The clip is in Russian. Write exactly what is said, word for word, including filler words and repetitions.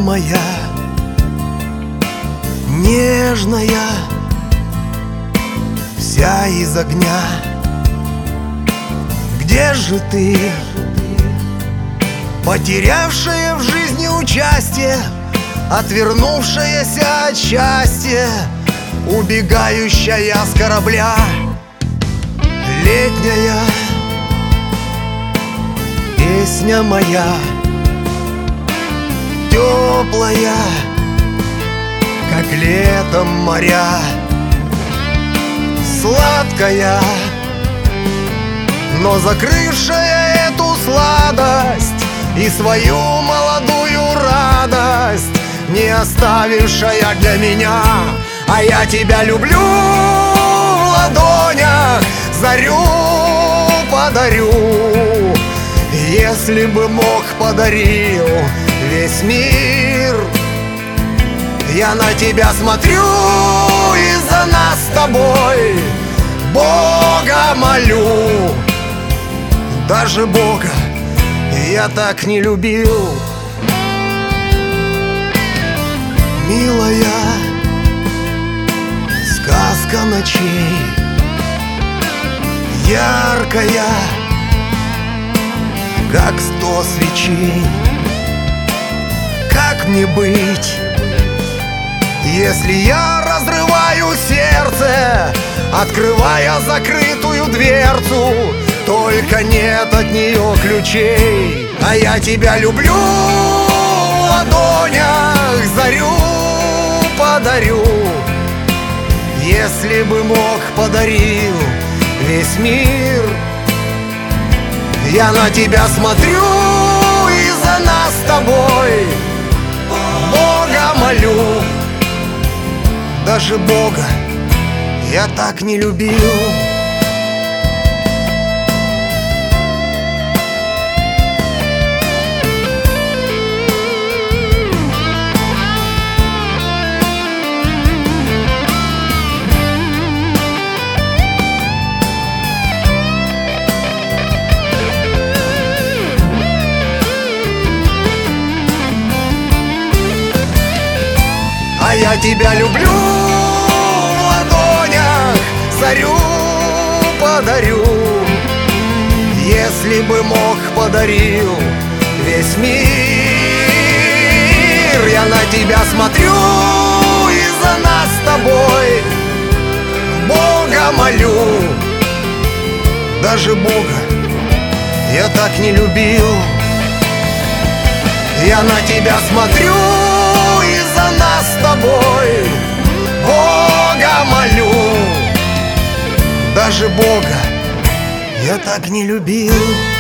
моя нежная, вся из огня. Где же ты, потерявшая в жизни участие, отвернувшаяся от счастья, убегающая с корабля? Летняя песня моя, теплая, как летом моря, сладкая, но закрывшая эту сладость и свою молодую радость, не оставившая для меня. А я тебя люблю в ладонях, зарю подарю. Если бы мог, подарил весь мир. Я на тебя смотрю и за нас с тобой Бога молю. Даже Бога я так не любил. Милая, сказка ночей, яркая, как сто свечей. Как мне быть, если я разрываю сердце, открывая закрытую дверцу? Только нет от нее ключей. А я тебя люблю в ладонях, зарю подарю. Если бы мог, подарил весь мир. Я на тебя смотрю и за нас с тобой Бога молю. Даже Бога я так не любил. А я тебя люблю в ладонях, зарю подарю. Если бы мог, подарил весь мир. Я на тебя смотрю и за нас с тобой Бога молю. Даже Бога я так не любил. Я на тебя смотрю и за нас с тобой Бога молю. Даже Бога я так не любил.